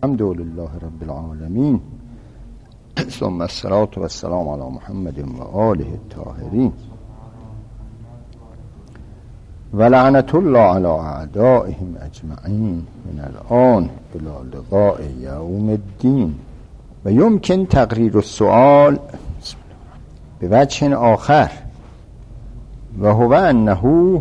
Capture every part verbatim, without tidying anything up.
الحمدلله رب العالمین ثم الصلاة و السلام علی محمد و آله الطاهرین و لعنت الله علی اعدائهم اجمعین من الان الی لقاء یوم الدین. و یمکن تقریر السؤال به وجه آخر و هو انه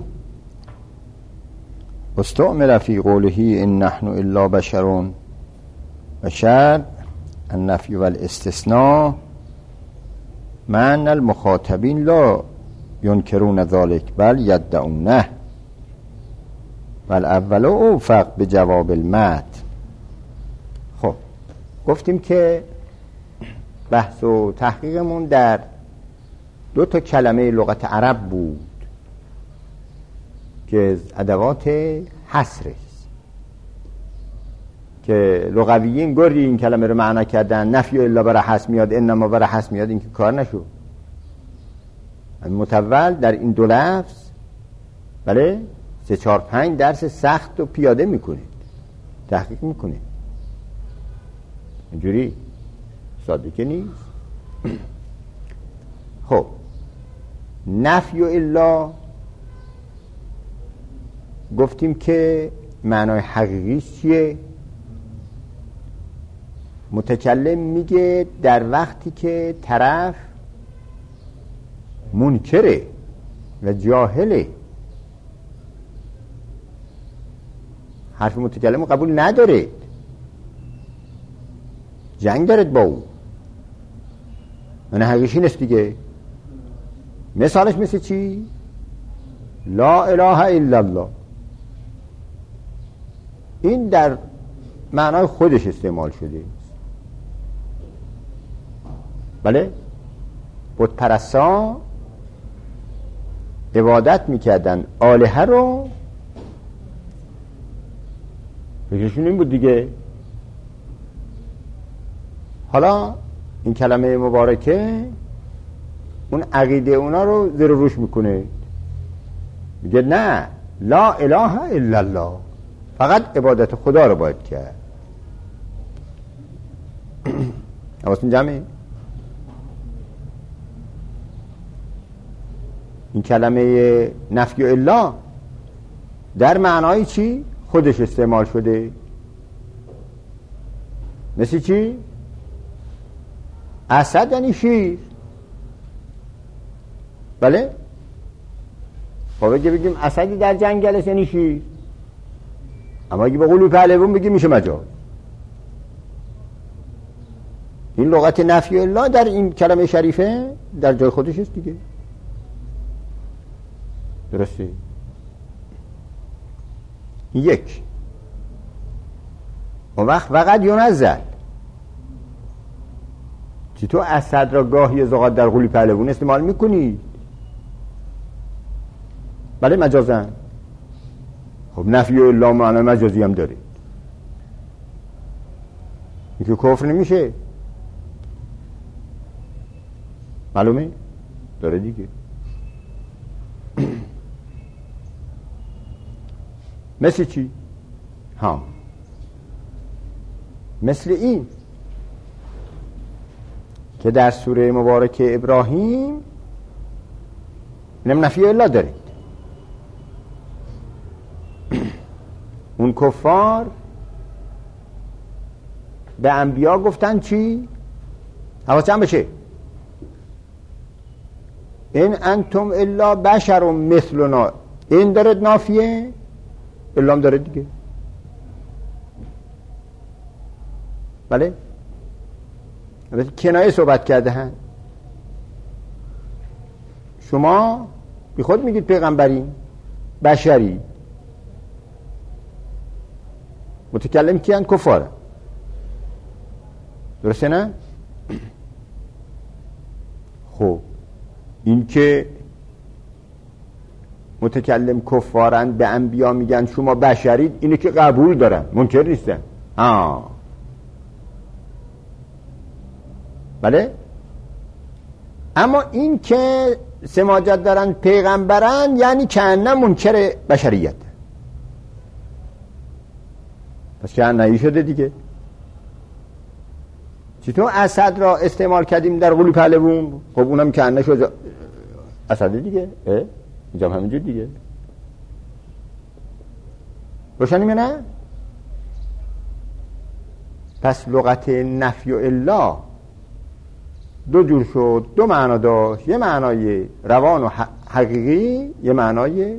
استعمل فی قوله ان نحن الا بشر بشر النفی و الاستثناء مع ان المخاطبین لا ينکرون ذلك بل یدعونه و الاول اوفق به جواب المتن. خب گفتیم که بحث و تحقیقمون در دو تا کلمه لغت عرب بود که ادوات حصر است که لغویین گردی این کلمه رو معنی کردن. نفی الا برای حصر میاد، انما برای حصر میاد، این که کار نشد. متول در این دو لفظ بله سه چهار پنج درس سخت و پیاده میکنید، تحقیق میکنید، اینجوری ساده که نیست. خب نفی و الا گفتیم که معنای حقیقیش چیه؟ متکلم میگه در وقتی که طرف منکره و جاهله، حرف متکلم قبول نداره، جنگ دارد با او، معنی حقیقی نیست دیگه. مثالش مثل چی؟ لا اله الا الله، این در معنای خودش استعمال شده. بله بت پرستان عبادت میکردن آلهه رو، فکرشون این بود دیگه. حالا این کلمه مبارکه اون عقیده اونا رو زیر و روش میکنه، میگه نه لا اله الا الله، فقط عبادت خدا رو باید کرد. حواستون جمعه؟ این کلمه نفی و الا در معنای چی؟ خودش استعمال شده. مثل چی؟ اسد یعنی شیر. بله خب اگه بگیم اسدی در جنگل است یعنی شیر، اما اگه به قلوب پهلوان بگیم میشه مجاز. این لغت نفی الا در این کلمه شریفه در جای خودش است دیگه، درسته؟ یک اون وقت فقط ینزل، چی تو اسد را گاهی زغاد در قلوب پهلوان استعمال میکنی؟ بله مجازن. خب نفی الا معنی مجازی هم داره، این که کفر نمیشه، معلومه؟ داره دیگه. مثل چی؟ ها مثل این که در سوره مبارکه ابراهیم نم نفی الا داره. اون کفار به انبیا گفتن چی؟ حواسم بشه این انتم الا بشر مثلنا، این دارد نافیه، الا هم داره دیگه. بله کنایه صحبت کرده هن. شما بی خود میگید پیغمبری بشری، متکلم کیان؟ کفاره، درسته نه؟ خب این که متکلم کفارن به انبیا میگن شما بشرید، اینه که قبول دارن، منکر نیستن. آه بله. اما این که سماجت دارن پیغمبرن یعنی که نه منکر بشریت، پس که نهی شده دیگه. چطور اسد را استعمال کردیم در قلوب پهلوون؟ خب اونم کنه شد اسد دیگه، اینجا هم همینجور دیگه. روشنی یا نه؟ پس لغت نفی و الا دو جور شد، دو معنا داشت، یه معنای روان و حقیقی، یه معنای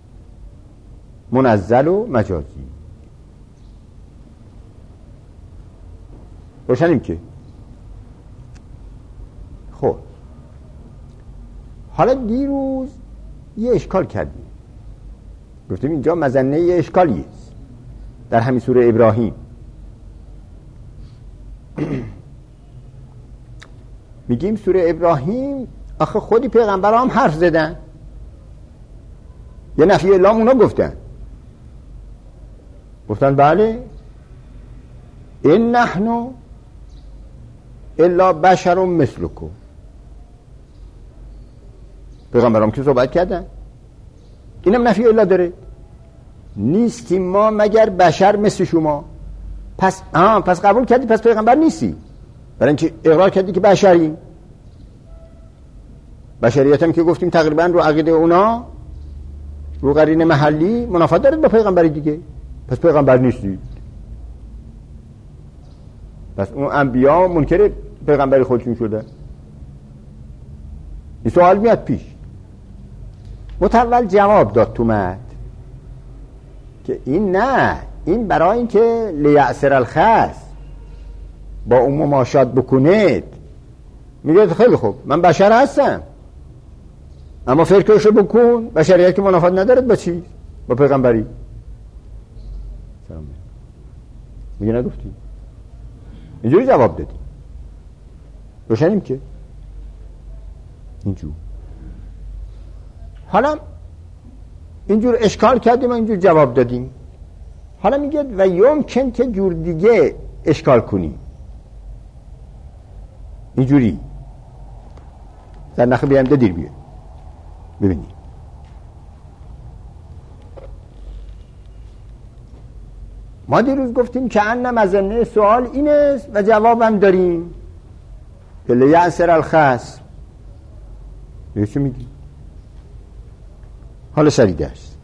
منزل و مجازی. روشنیم که خب حالا دیروز یه اشکال کردیم، گفتیم اینجا مظنه یه اشکالیه در همین سوره ابراهیم. میگیم سوره ابراهیم آخه خودی پیغمبر هم حرف زدن، یه نفی اعلام اونا گفتن گفتن بله این نحنو الا بشر مثلکم. پیغمبرام که صحبت کردن، اینم نفی الا داره، نیستیم ما مگر بشر مثل شما. پس آه پس قبول کردی پس پیغمبر نیستی، برای اینکه اقرار کردی که بشری. بشریت هم که گفتیم تقریبا رو عقیده اونا رو قرین محلی منافات داره با پیغمبری دیگه، پس پیغمبر نیستی. پس اون انبیا منکر پیغمبری خودشون شده. این سوال میاد پیش. متول جواب داد تو مد که این نه، این برای اینکه لیعصر الخس با اون مماشات بکنید. میگه خیلی خوب من بشر هستم اما فرقشو بکن، بشریت که منافات ندارد با چی؟ با پیغمبری. میگه نگفتی، اینجوری جواب دادی. روشنیم که اینجور حالا اینجور اشکال کردیم و اینجور جواب دادیم. حالا میگه و یمکن که جور دیگه اشکال کنی، اینجوری در نخ بیامده دیر بیه. ببینید ما دیروز گفتیم که ان مظنه سوال این است و جوابم داریم که لیعصر الخصم. یه چی میگی؟ حالا شریده است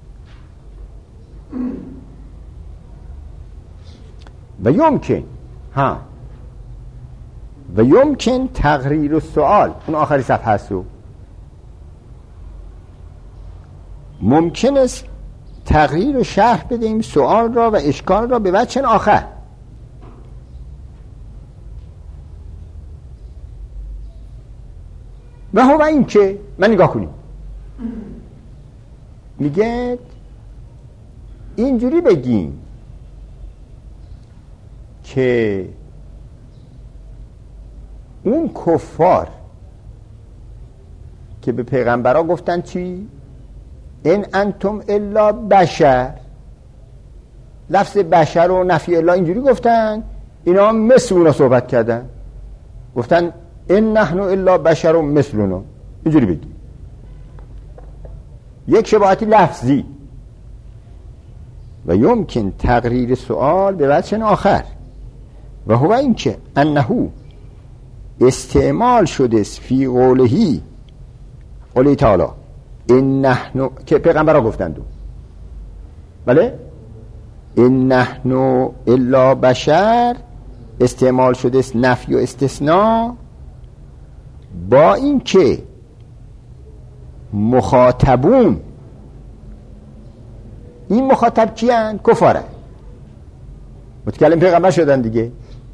و یمکن ها و یمکن تغییر السؤال، اون آخری صفحه است. ممکن است تغییر و شرح بدیم سؤال را و اشکال را به وجه آخر. و هو این که من نگاه کنیم میگه اینجوری بگیم که اون کفار که به پیغمبرها گفتن چی؟ این انتم الا بشر، لفظ بشر و نفی الا اینجوری گفتن، اینا هم مثل اونا صحبت کردن، گفتن این نحن الا بشر و مثل اونا. اینجوری بگیم یک شباهتی لفظی. و یمکن تغییر سؤال به وجه آخر و هو این که انهو استعمال شده فی قولهی قوله تعالی این نحن، که پیغمبر ها گفتندو بله این نحن الا بشر، استعمال شده است نفی و استثناء، با این که مخاطبون، این مخاطب کیان؟ کفاره، متکلم پیغمبر شدن دیگه.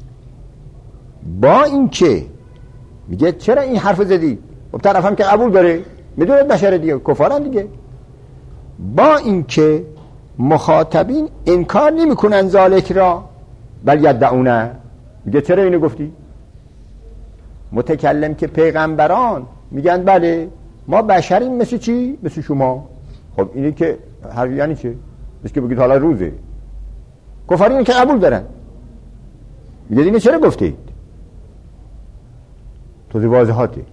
با این که میگه چرا این حرف زدی؟ خب طرف هم که قبول داره، میدونه بشر دیگه، کفارن دیگه. با این که مخاطبین انکار نمی کنن ذالک را بل یدعونه، میگه چرا اینو گفتی؟ متکلم که پیغمبران میگن بله ما بشریم مثل چی؟ مثل شما. خب اینی که حرفی یعنی چه؟ مثل که بگید حالا روزه. کفار اینو که قبول دارن، میگه اینو چرا گفتید؟ توضیح واضحاته.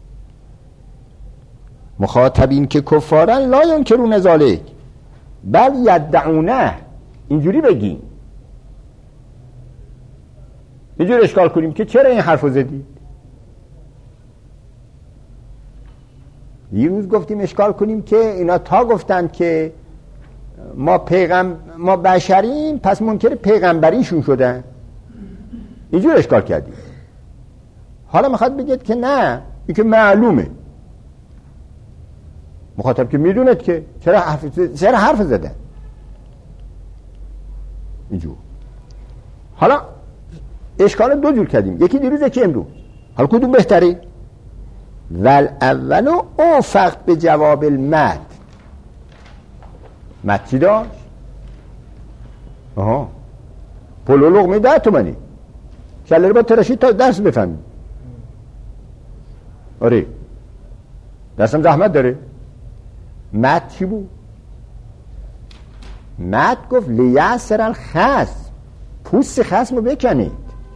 مخاطبین که کفارن لا ینکرون ذالک بل یدعونه، اینجوری بگین، اینجوری جور اشکال کنیم که چرا این حرف رو زدید. یه روز گفتیم اشکال کنیم که اینا تا گفتند که ما پیغم ما بشریم پس منکر پیغمبریشون شدن، اینجور اشکال کردیم. حالا میخواد بگید که نه، این که معلومه، مخاطب که میدوند که چرا حرف چرا حرف زدن اینجور. حالا اشکال دو جور کردیم، یکی دیروز یکی امروز. حالا کدوم بهتره؟ ول اولو اوفق به جواب المد. مد چی داشت؟ آها پلو لقمه ده تومنی، کله رو با تراشید تا درس بفهمی. آره درسم زحمت داره. مد چی بود؟ مد گفت لیسر الخصم، پوست خصم رو بکنید.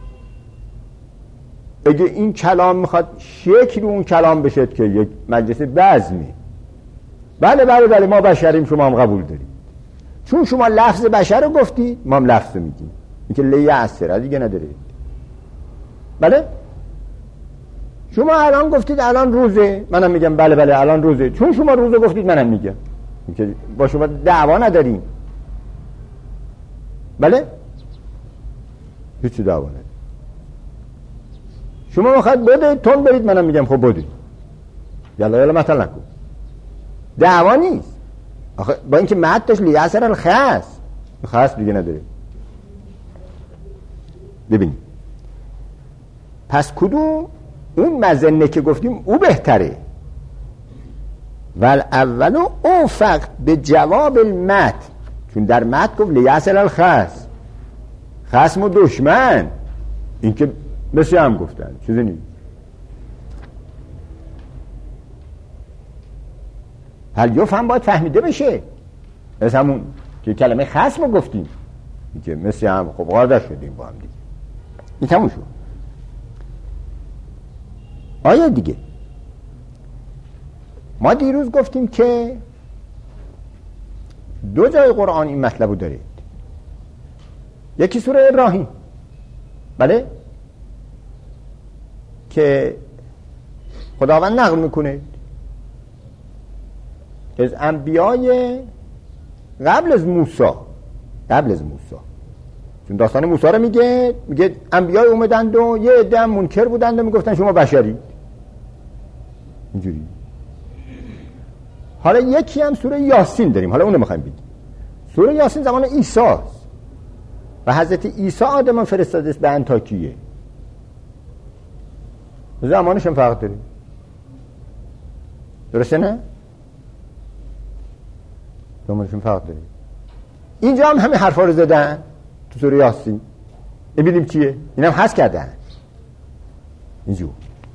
اگه این کلام میخواد شکل اون کلام بشه که یک مجلس بزمی، بله بله بله ما بشریم، شما هم قبول داریم، چون شما لفظ بشر رو گفتی ما هم لفظ رو میگیم، این که لیسر دیگه نداره. بله شما الان گفتید الان روزه، منم میگم بله بله الان روزه، چون شما روزه گفتید منم میگم، که با شما دعوا نداریم. بله هیچ دعوا نداریم. شما میخواد بده تون برید، منم میگم خب بده، یلا یلا مثلا نکن، دعوا نیست. آخه با اینکه مد داشت لیسر الخصم، خصم دیگه نداره. ببینید پس کدوم اون مزنه که گفتیم او بهتره؟ ول اولو اوفق به جواب المد، چون در مد گفت لیسر الخصم، خصم و دشمن، این که مثل هم گفتن چیزی نیست. هل یفهم باید فهمیده بشه، از همون که کلمه خصم رو گفتیم، این که مثل هم خب قادر شدیم با هم دیگه، این تموم شد. آیا دیگه ما دیروز گفتیم که دو جای قرآن این مطلب رو داره، یکی سوره ابراهیم، بله، که خداوند نقل میکنه از انبیای قبل از موسی، قبل از موسی، چون داستان موسی رو میگه، میگه انبیای اومدند و یه عده هم منکر بودند و میگفتن شما بشری، اینجوری. حالا یکی هم سوره یاسین داریم، حالا اونو میخوایم بگیم. سوره یاسین زمان عیسی است و حضرت عیسی آدم فرستاده است به انطاکیه، زمانش هم فرق داره، درسته نه؟ زمانش هم فرق داره. اینجا هم همه حرفا رو زدن تو سوره یاسین، ببینیم چیه، اینم حذف کردن اینجور.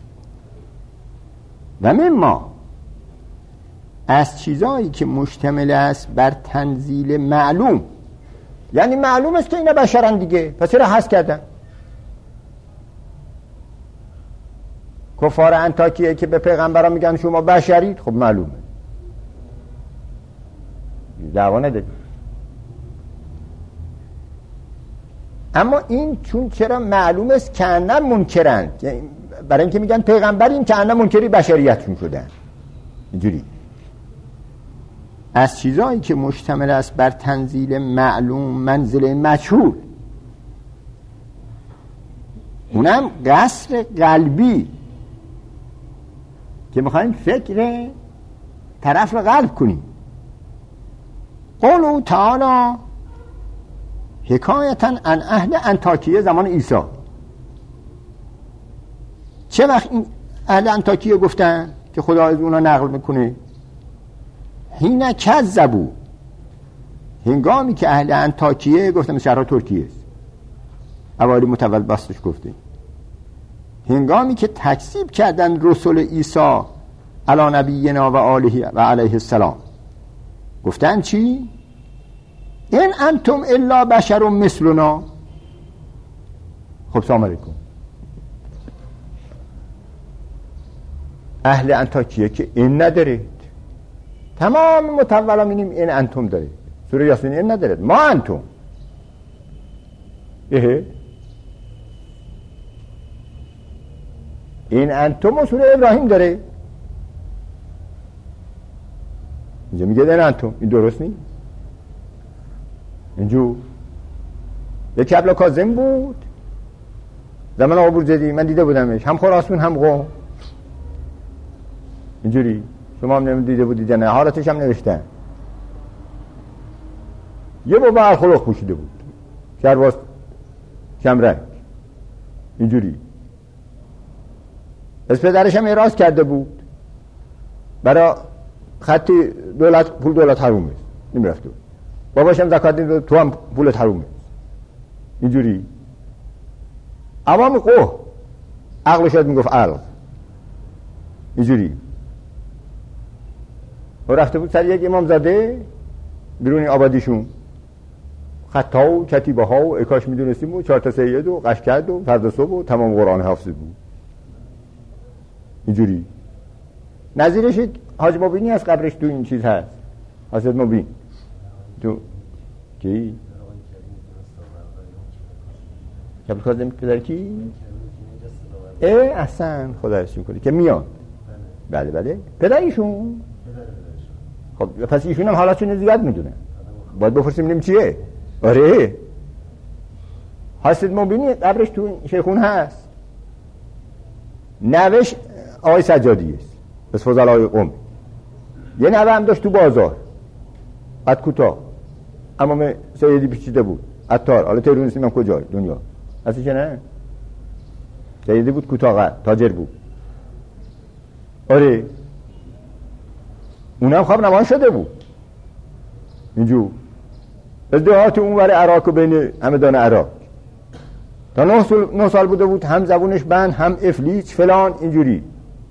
و مما از چیزایی که مشتمل است بر تنزیل معلوم، یعنی معلوم است که اینا بشرن دیگه، پس چرا حذف کردن؟ کفار انطاکیه که به پیغمبران میگن شما بشرید، خب معلومه، دعوا نداریم. اما این چون چرا معلوم است که انم منکرند، برای اینکه میگن پیغمبریم که انم منکری بشریتشون شدن، اینجوری. از چیزایی که مشتمل است بر تنزیل معلوم منزل مجهول، اونم قصر قلبی که میخوایم فکر طرف رو قلب کنیم. قولو تعالی حکایتا عن اهل انطاکیه زمان عیسی. چه وقت این اهل انطاکیه گفتن که خدا از اونا نقل میکنه؟ حین کذبوا، هنگامی که اهل انطاکیه گفتن، شهر ترکیه است، اوالی متول باستش گفته، هنگامی که تکذیب کردن رسول عیسی علی نبینا و آله و علیه السلام، گفتن چی؟ این انتم الا بشر مثلنا. خب سلام علیکم. اهل انطاکیه که این نداره، تمام متولا می‌بینیم این انتم داره، سوره یاسین این نداره، ما انتم. اه این انتم سوره ابراهیم داره، اینجا میگه این انتم، این درست نیست. اینجور یک کبلا کاظم بود زمان آقا بورجدی، من دیده بودمش، هم خراسان هم قم. اینجوری شما هم نمیدیده بودید نه، حالتش هم نوشتن. یه بابا الخلق پوشیده بود، شرباز کمرنگ، اینجوری. از پدرش هم اعراض کرده بود برای خطی دولت، پول دولت حرومه نمیرفت. باباش هم زکات نمیداد، تو هم پولت حرومه. اینجوری عوام قوه عقلش شاید میگفت عقل. اینجوری و رفته بود سر یک امام زاده بیرونی آبادیشون، خطا و کتیبه ها و اکاش میدونستیم و چهار تا سید و قشکرد و فرد صبح و تمام قرآن حافظ بود. اینجوری نظیرش حاج مبینی از قبرش تو این چیز هست، حضرت مبین تو کی کبل کاظم پدر کی؟ اه احسن، خدا رسون کنه که میاد. بله بله پدریشون. خب پس ایشون هم حالاتشون زیاد میدونه، باید بپرسیم ببینیم چیه. آره حضرت مبینی قبرش تو شیخون هست، نوش آقای سجادی است از فضلای قم. یه نوه هم داشت تو بازار قد کوتاه، امام سیدی پیچیده بود، عطار، حالا تهرون نیستیم هم کجای دنیا هستی که نه، سیدی بود کوتاه قد، تاجر بود. آره اونم خواب نمان شده بود اینجور از دهات اونور عراق و بین همدان عراق تا نه سال, نه سال بوده بود، هم زبونش بند هم افلیچ فلان اینجوری.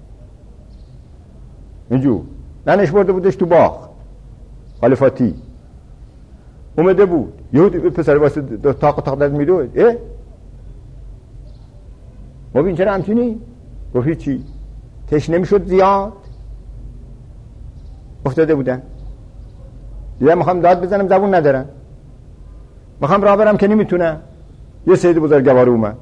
اینجور ننش برده بودش تو باغ خالفاتی، اومده بود یهود پسر واسه تاق تاق داد میدوید. اه مبین چرا همچینی؟ گفت هیچی، تشنه میشد زیاد، افتاده بودن دیگه، میخوام داد بزنم زبون ندارم، میخوام راه برم که نمیتونم. یه سید بزرگوار اومد،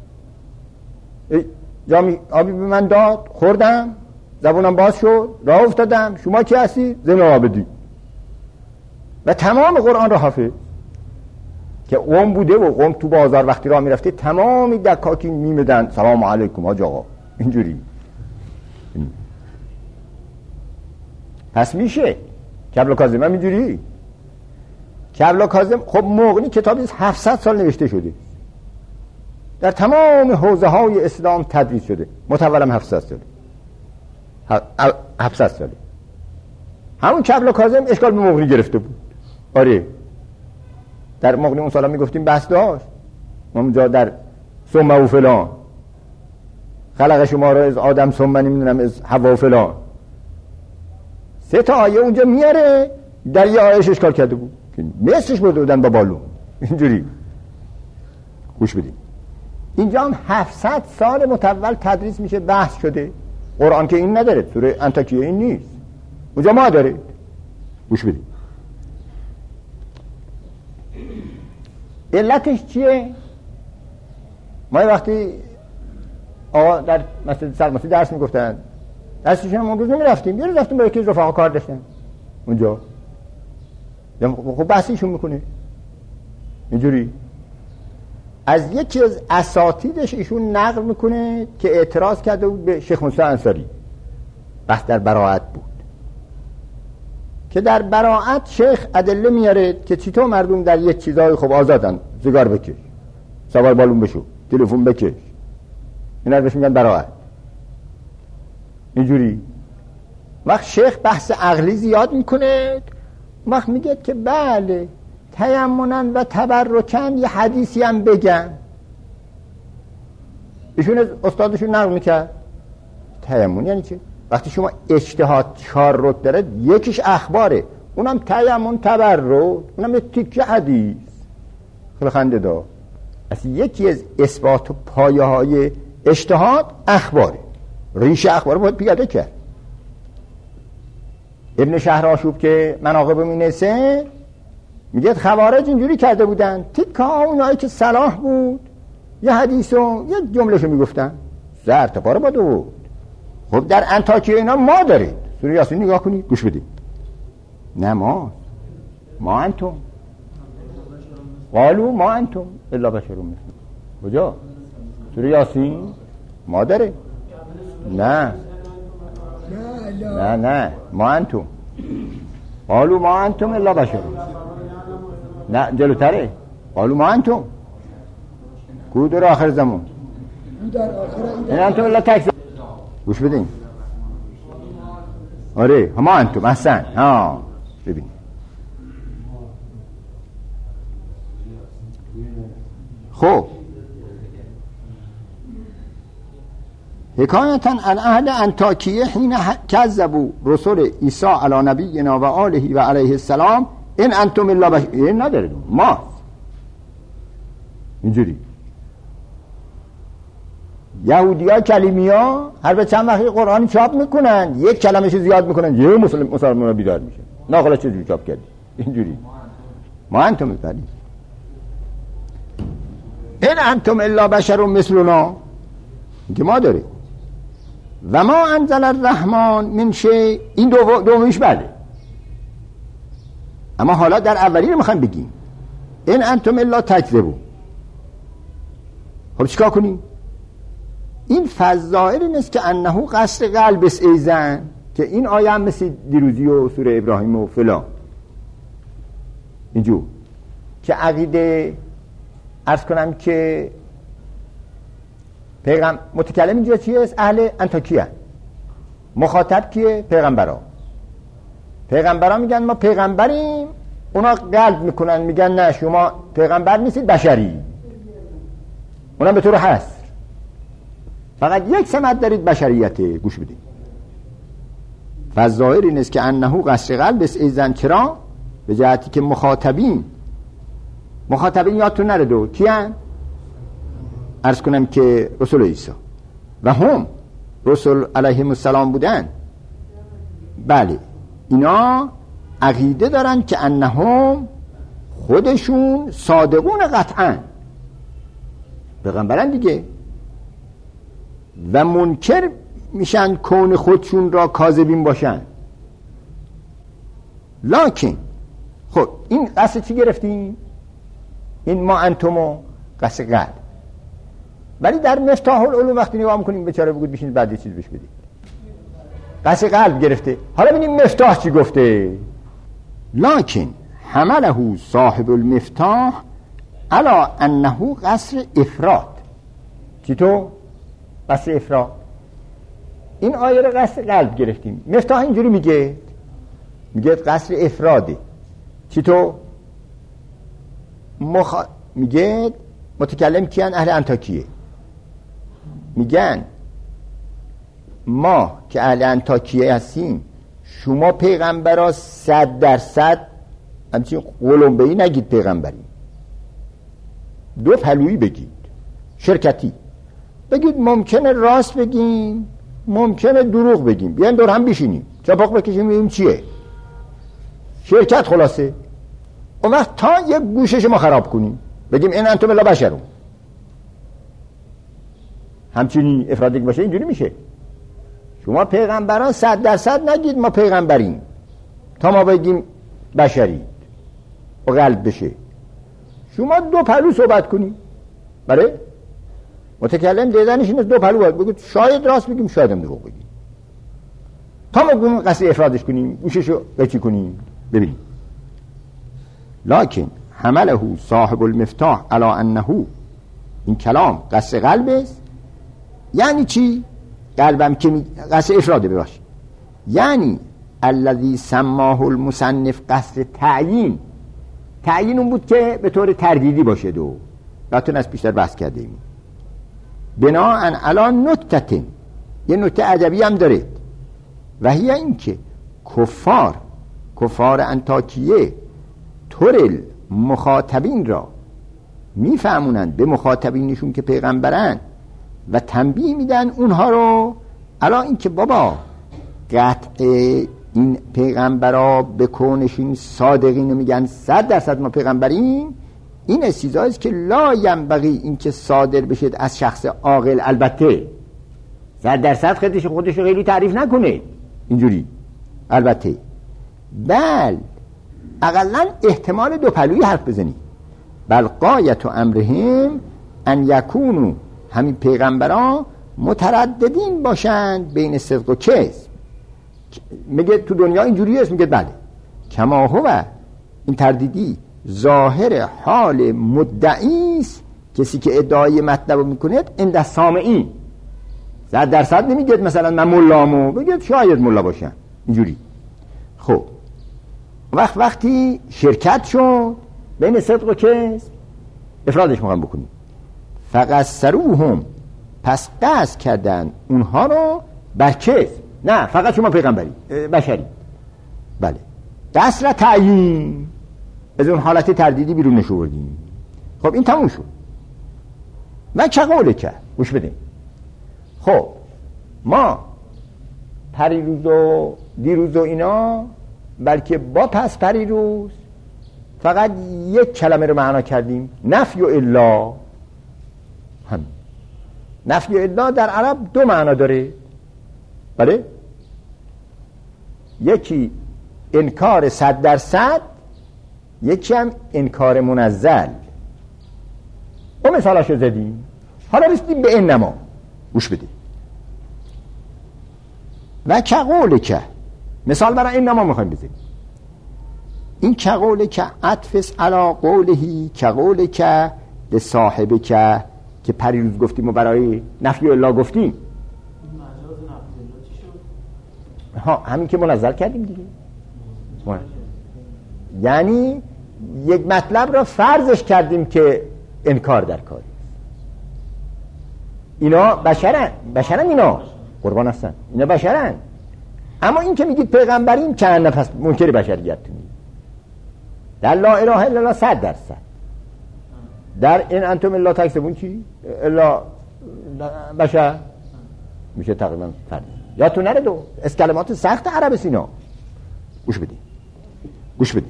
جامی آبی به من داد، خوردم، زبونم باز شد، راه افتادم. شما کی هستی؟ زین العابدین. و تمام قرآن را حافظ که قوم بوده و قوم تو بازار وقتی راه میرفته تمامی دکاکین میمدن سلام علیکم حاج آقا اینجوری. پس میشه کبلا کاظم هم اینجوری. کبلا کاظم خب مغنی کتابی هفتصد سال نوشته شده، در تمام حوزه های اسلام تدریس شده، متولم هفتصد ساله، هفتصد ساله. همون کبلا کاظم اشکال به مغنی گرفته بود. آره در مغنی اون سالا میگفتیم بحث داشت، ما اونجا در ثم و فلان خلق شما را از آدم ثم نمیدونم از حوا و فلان، سه تا آیه اونجا میاره، در یه آیهش اشکال کرده بود، مثلش برده بودن با بالون اینجوری. گوش بدیم، اینجا هم هفتصد سال متول تدریس میشه، بحث شده. قرآن که این نداره، سوره انطاکیه این نیست، اونجا ما داره. گوش بدیم علتش چیه. ما وقتی آقا در مسجد سرمسی درس میگفتن، درسشون هم اون روز نمیرفتیم، یه روز رفتیم با یکی از رفقا کار داشتن اونجا، خب بحثیشون میکنه اینجوری. از یکی از اساتیدش ایشون نقل میکنه که اعتراض کرده بود به شیخ موسی انصاری، بحث در براءت بود که در براءت شیخ ادله میاره که چطور مردم در یک چیزای خب آزادن، سیگار بکش، سوار بالون بشو، تلفن بکش، اینا بهش میگن براءت اینجوری. وقت شیخ بحث عقلی زیاد میکنه، وقت میگه که بله تیمنن و تبرکن یه حدیثی هم بگن. ایشون از استادشون نقل میکرد تیمن یعنی چه؟ وقتی شما اجتهاد چهار رد داره، یکیش اخباره، اونم تیمن تبرک، اونم یه تیکه حدیث. خیلی خنده دار. اصلا یکی از اثبات و پایه های اجتهاد اخباره، ریشه اخبار باید پیاده کرد. ابن شهر آشوب که مناقب مینسه میگه خوارج اینجوری کرده بودن، تیکه ها اونایی که صلاح بود یه حدیث و یه جملهشو میگفتن، زرد پاره با داوود. خب در انطاکیه اینا ما دارید. سوره یاسین نگاه کنید، گوش بدید. نه ما ما انتم قالوا ما انتم الا بشر مثلکم. کجا؟ سوره یاسین ما داره. نه نه نه ما انتم قالوا ما انتم الا بشر. نه جلوتره. قالوا ما انتم کو در آخر زمان این انتم الا تک. گوش بدین. آره ما انتم احسن. ها ببین خب حکایتا عن اهل انطاکیه حین کذبوا رسول عیسی علی نبینا و آله و علیه السلام این انتم الا بشر. این نداره ما اینجوری. یهودی ها کلیمی ها هر به چند وقتی قرآن چاپ میکنن یک کلمه‌شو زیاد میکنن یه مسلم مسلمان بیدار میشه. ناقلا چجوری چاپ کردی اینجوری ما انتم بلی این انتم الا بشر مثلنا که ما داره و ما انزل الرحمن من شیء. این دو دومیش بله، اما حالا در اولی رو میخوایم بگیم این انتم الا تکذبون. خب چیکار کنیم؟ این فظائر این است که انه قصر قلب است ایزن، که این آیه هم مثل دیروزی و سوره ابراهیم و فلان اینجور که عقیده عرض کنم که پیغمبر متکلم اینجا چیه است؟ اهل انطاکیه. مخاطب کیه؟ پیغمبرا. پیغمبرا میگن ما پیغمبریم، اونا قلب میکنن میگن نه شما پیغمبر نیستید بشری. اونا به طور هست فقط یک سمت دارید بشریت. گوش بدید. فظاهر این است که انه قصر قلب است ایزن. چرا؟ به جهتی که مخاطبین مخاطبین یادتون نره دو کیان؟ عرض کنم که رسول عیسی و هم رسول علیهم السلام بودن. بله اینا عقیده دارن که انهم خودشون صادقون قطعا پیغمبرن دیگه، و منکر میشن کون خودشون را کاذبین باشن. لکن خب این قصد چی گرفتیم؟ این ما انتمو قصد قلب. ولی در مفتاح العلوم وقتی نگاه میکنیم بیچاره بگید بشینید بعد یه چیز بهش بدید قصد قلب گرفته. حالا ببینیم مفتاح چی گفته. لکن حمله صاحب المفتاح علی انه قصر افراد. چی تو؟ قصر افراد. این آیه رو قصر قلب گرفتیم. مفتاح اینجوری میگه میگه قصر افراده. چی تو؟ مخ... میگه متکلم کیان؟ اهل انطاکیه. میگن ما که اهل انطاکیه هستیم شما پیغمبرا صد درصد همچین قلمبه‌ای نگید پیغمبری، دو پلویی بگید، شرکتی بگید. ممکنه راست بگیم ممکنه دروغ بگیم، بیاین دور هم بشینیم چپاق بکشیم ببینیم چیه. شرکت خلاصه. اون وقت تا یک گوشش ما خراب کنیم بگیم این انتم الا بشرون. همچنین افرادی باشه اینجوری میشه. شما پیغمبران صد درصد نگید ما پیغمبریم تا ما بگیم بشری و قلب بشه. شما دو پلو صحبت کنید. بله متکلم دیدنش اینه دو پلو باید بگید، شاید راست بگیم شاید هم دروغ بگیم، تا ما گونه قصد افرادش کنیم گوششو قیچی کنیم. ببینیم لکن حمله صاحب المفتاح علی انه این کلام قصد قلب است. یعنی چی؟ قلبم که قصد افراده بباشه. یعنی الذی سماه المصنف قصد تعیین. تعیین اون بود که به طور تردیدی باشه. دو راتون از پیشتر بحث کرده ایم. بناءً علی نکته، یه نکته عجبی هم داره و هی این که کفار کفار انطاکیه طور مخاطبین را میفهمونند به مخاطبینشون که پیغمبرن و تنبیه میدن اونها رو علا این که بابا قطع این پیغمبرا به کونشین صادقین میگن صد درصد ما پیغمبریم. این چیزاییست که لا ینبغی این که صادر بشید از شخص عاقل. البته صد درصد خودش خودش خیلی تعریف نکنه اینجوری. البته بل اقلا احتمال دو پلویی حرف بزنی. بل قایت و امرهم ان یکونو، همین پیغمبران مترددین باشند بین صدق و کذب. میگه تو دنیا اینجوری است، میگه بله کما هو، این تردیدی ظاهر حال مدعی است، کسی که ادعای مطلب میکنه عند سامعین. صد درصد نمیگه مثلا من ملامو، بگید شاید ملا باشم اینجوری. خب وقت وقتی شرکت شد بین صدق و کذب، افرادش میخوام بکنیم، فقصروهم، پس قصد کردن اونها رو بر کذب. نه فقط شما پیغمبری بشری، بله قصر تعیین، از اون حالت تردیدی بیرون نشو بردیم. خب این تموم شد. من چه قوله کرد؟ گوش بدیم. خب ما پریروز و دیروز و اینا، بلکه با پس پریروز فقط یک کلمه رو معنا کردیم، نفی و الا. هم نفی و الا در عرب دو معنا داره، بله، یکی انکار صد درصد، یکی هم انکار منزل. و مثالاشو زدیم. حالا رسیدیم به انما. گوش بدید. و که قوله که، مثال برای انما میخوایم بزنیم. این که قوله که عطفس علا قولهی که قوله که به صاحبه که که پریروز گفتیم و برای نفی الله گفتیم. ها همین که منزل کردیم دیگه. یعنی یک مطلب را فرضش کردیم که انکار در کاری. اینا بشرن، بشرن اینا، قربان هستن، اینا بشرن. اما این که میگید پیغمبریم چند نفس منکر بشریتونی. در لا اله الا الله صد درصد. در این انتم الا تکسبون چی؟ الا بشر میشه تقریبا فرد. یا تو نره دو از کلمات سخت عرب سینا. گوش بدید گوش بدید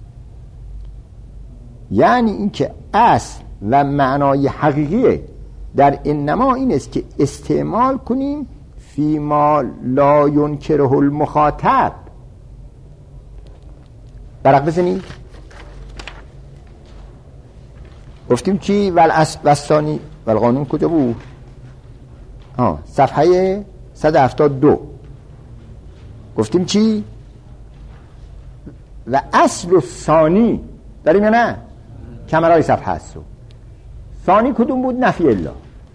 یعنی این که اصل و معنای حقیقی در انما این است که استعمال کنیم فی ما لا ینکره المخاطب. برق بزنید. گفتیم چی؟ والثانی والقانون کجا بود؟ ها صفحه صد و هفتاد و دو. گفتیم چی؟ و اصل و ثانی داریم یا نه؟ کمرای صفحه هست. ثانی کدوم بود؟ نفی الله.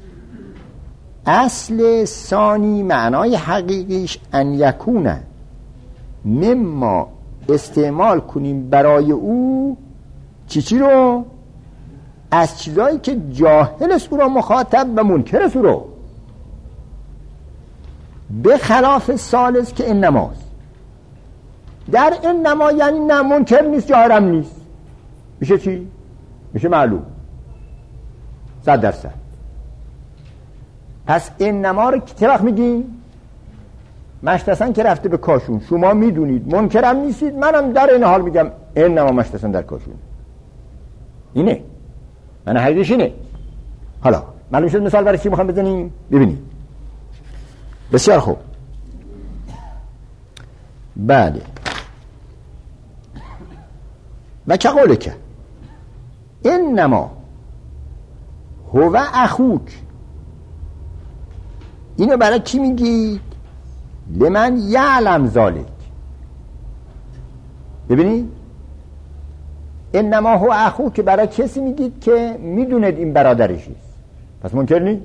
اصل ثانی معنای حقیقیش ان یکونه، مما استعمال کنیم برای او چی چی رو؟ از چیزایی که جاهل است او را مخاطب و منکر است او رو، به خلاف ثالث که انماست. در انما یعنی نه منکر نیست جاهرم نیست، میشه چی؟ میشه معلوم صد درصد. پس انما رو چه وقت میگیم؟ مشتسن که رفته به کاشون، شما میدونید منکرم نیستید، منم در این حال میگم انما مشتسن در کاشون. اینه من حقیقیش اینه. حالا معلوم شد مثال برای چی میخوام بزنیم؟ ببینید. بسیار خوب. بله. و که قوله که انما هو اخوک، اینو برای کی میگید؟ لمن یعلم ذالک. ببینید انما هو اخوک که برای کسی میگید که میدونید این برادرشیست، پس منکر نیست،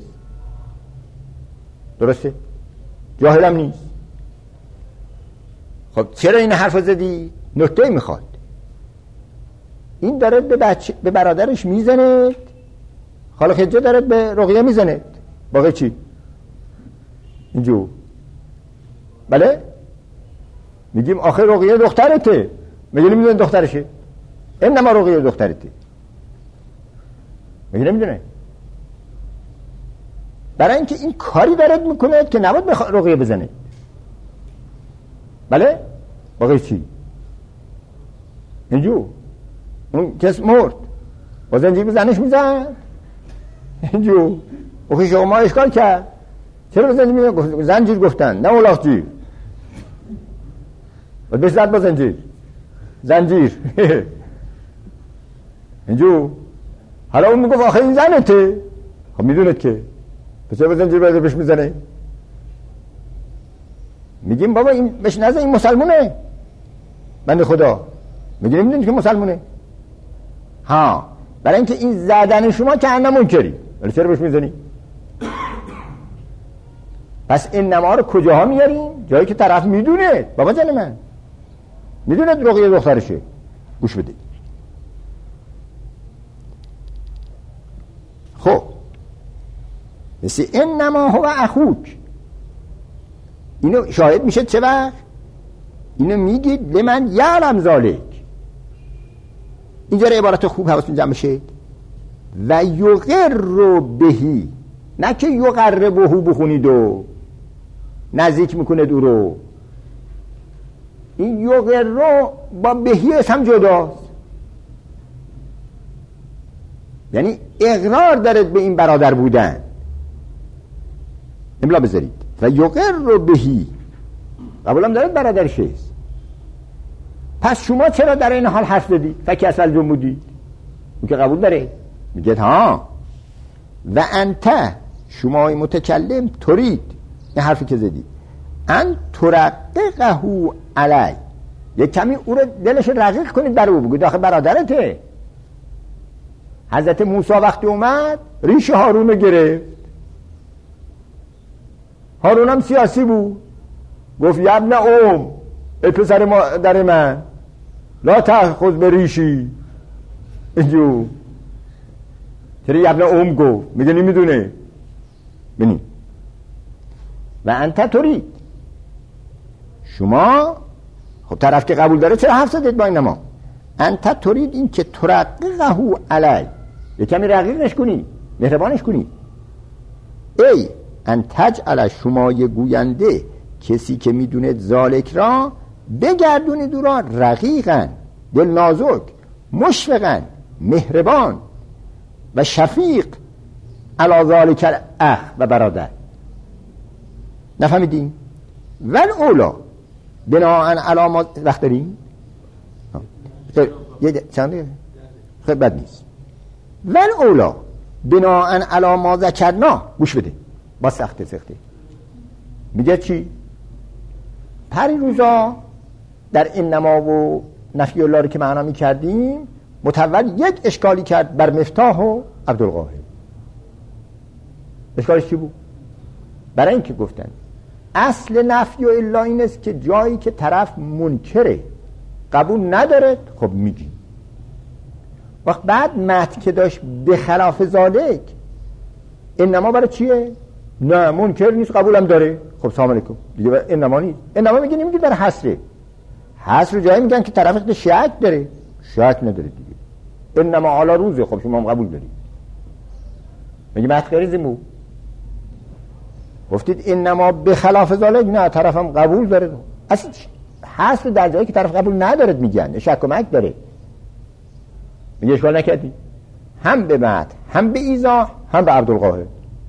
درسته؟ جاهلم نیست. خب چرا این حرف زدی؟ نکته میخواد. این داره به, بچه به برادرش میزنه، خاله خجه داره به رقیه میزنه، باقی چی؟ اینجور بله؟ میگیم آخه رقیه دخترته، میگه نمیدونه دخترشه، انما رقیه دخترته، میگه نمیدونه. برای اینکه این کاری دارد میکنه که نباید به رقیه بزنه، بله؟ باقی چی؟ اینجور اون کس مرد با زنجیر به زنش میزن، اینجور اخی شما اشکال کرد، چرا زنجیر زنجیر گفتن نه اولاغجیر و بهش زد با زنجیر زنجیر اینجور. حالا اون میگفت آخه این زنته، خب میدونید که پس چرا زنجیر برده بهش میزنه؟ میگیم بابا این بهش نزن، این مسلمونه بنده خدا. میگیم نمیدونید که مسلمونه؟ ها، برای اینکه این زدن شما که انم منکری، ولی چرا بهش میزنی؟ پس این نما رو کجاها میاریم؟ جایی که طرف میدونه بابا جان من میدونه رقیه دخترشه. گوش بدید. خب مثل این نما هو اخوک، اینو شاهد میشه چه وقت؟ اینو میگید لمن یعلم ذالک. اینجا عبارت خوب حواستون جمع بشه. و یقر بهی، نه که یقر بهو بخونید و نزدیک میکنه او رو. این یقر رو با بهی هم جداست، یعنی اقرار دارد به این برادر بودن. املا بذارید و یقر بهی، قبولم دارد برادرش است. پس شما چرا در این حال حرف دادی؟ فکی اصل جمودی اون که قبول داره. میگه ها و انت شما متکلم ترید، این حرفی که زدی ان ترققه علی، یک کمی او رو دلش رقیق کنید بر او، بگید آخه برادرته. حضرت موسی وقتی اومد ریش هارون رو گرفت، هارون هم سیاسی بود، گفت یبن اوم، ای پسر مادر من لا تأخذ به ریشی. اینجور چرا یبن اوم گفت؟ میگه نمیدونه. ببین و انت ترید، شما خب طرف که قبول داره چرا حرف زدید با این نما؟ انت ترید این که ترققه علی، یه کمی رقیقش کنی، مهربانش کنی. ای انتج علی، شما یه گوینده کسی که میدونه ذالک را بگردونید او را رقیقا، دل نازک، مشفقا، مهربان و شفیق علی ذالک اخ و برادر. نفهمیدین؟ ول اولا بناءن علی ما وقت داریم یه چنده خیلی بد نیست. ول اولا بناءن علی ما ذکرنا، گوش بده با سخته سخته میگه چی؟ پری روزا در این نما و نفی الله رو که معنا می کردیم متول یک اشکالی کرد بر مفتاح و عبدالقاهر. اشکالش چی بود؟ برای اینکه گفتن اصل نفی و الا این است که جایی که طرف منکره قبول نداره خب میگی. وقت بعد متن که داشت به خلاف ذالک، انما برای چیه؟ نه منکر نیست قبولم داره، خب سلام علیکم دیگه. برای انما نیست، انما میگه نمیگه برای حسره. حسر جایی میگن که طرف شک داره، شک نداره دیگه. انما علی روزه، خب شما هم قبول دارید. میگه متن غریزمو گفتید انما به خلاف ذالک، نه طرفم قبول داره. اصلا حسر در جایی که طرف قبول ندارد میگن، شک و مک داره. میگه اشکال نکردی، هم به متن هم به ایضاح هم به عبدالقاهر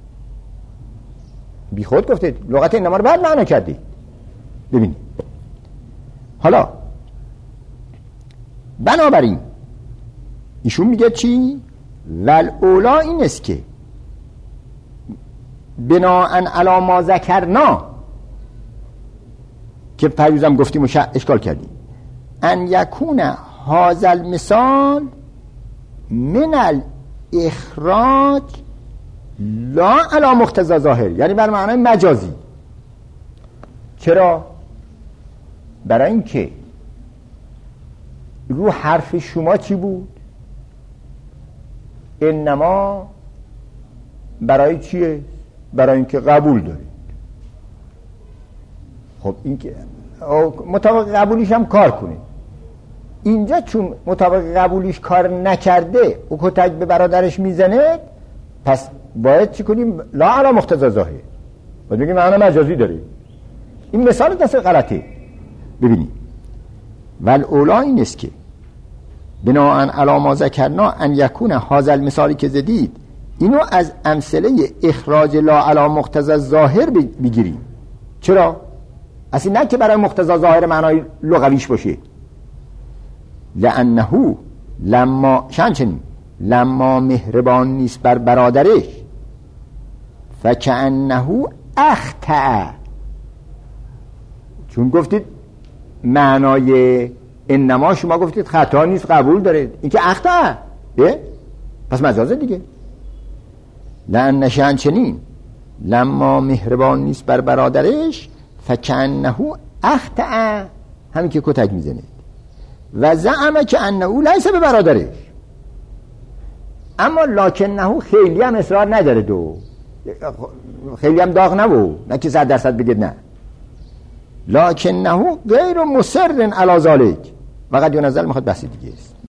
بی خود گفتید، لغت انما رو بعد معنا کردید. ببینید حالا بنابراین ایشون میگه چی؟ ول اولا این است که بناءن علی ما ذکرنا که پریوزم گفتیم و اشکال کردیم، ان یکون هذا المثال من الاخراج لا علی مقتضی ظاهر، یعنی بر معنای مجازی. چرا؟ برای اینکه رو حرف شما چی بود؟ انما برای چیه؟ برای اینکه قبول دارید. خب این که مطابق قبولیش هم کار کنید. اینجا چون مطابق قبولیش کار نکرده او کتک به برادرش میزنه، پس باید چی کنیم؟ لا علی مقتضی ظاهر، باید بگیم معنا مجازی داره. این مثال دست غلطه. ببینید ول اولا این است که بناءن علی ما ذکرنا ان یکون هذا المثالی که زدید اینو از امثله اخراج لا علی مقتضی ظاهر بگیریم. چرا؟ اصلا نه که برای مقتضی ظاهر معنای لغویش باشه، لانه لما شنچنین لما مهربان نیست بر برادرش فکأنه اخطأ، چون گفتید معنای انما شما گفتید خطا نیست قبول دارید، این که اخطأ پس مجازه دیگه. لأن شنچنین لما مهربان نیست بر برادرش فکأنه اخطأ، همین که کتک میزنه، و زعم که انه لیس به برادرش، اما لکنه خیلی هم اصرار نداره، دو خیلی هم داغ نبو، نه که صد درصد بگید نه، لکنه غیر مصر علی ذلک. وقت یه نظر میخواد بحث دیگه است.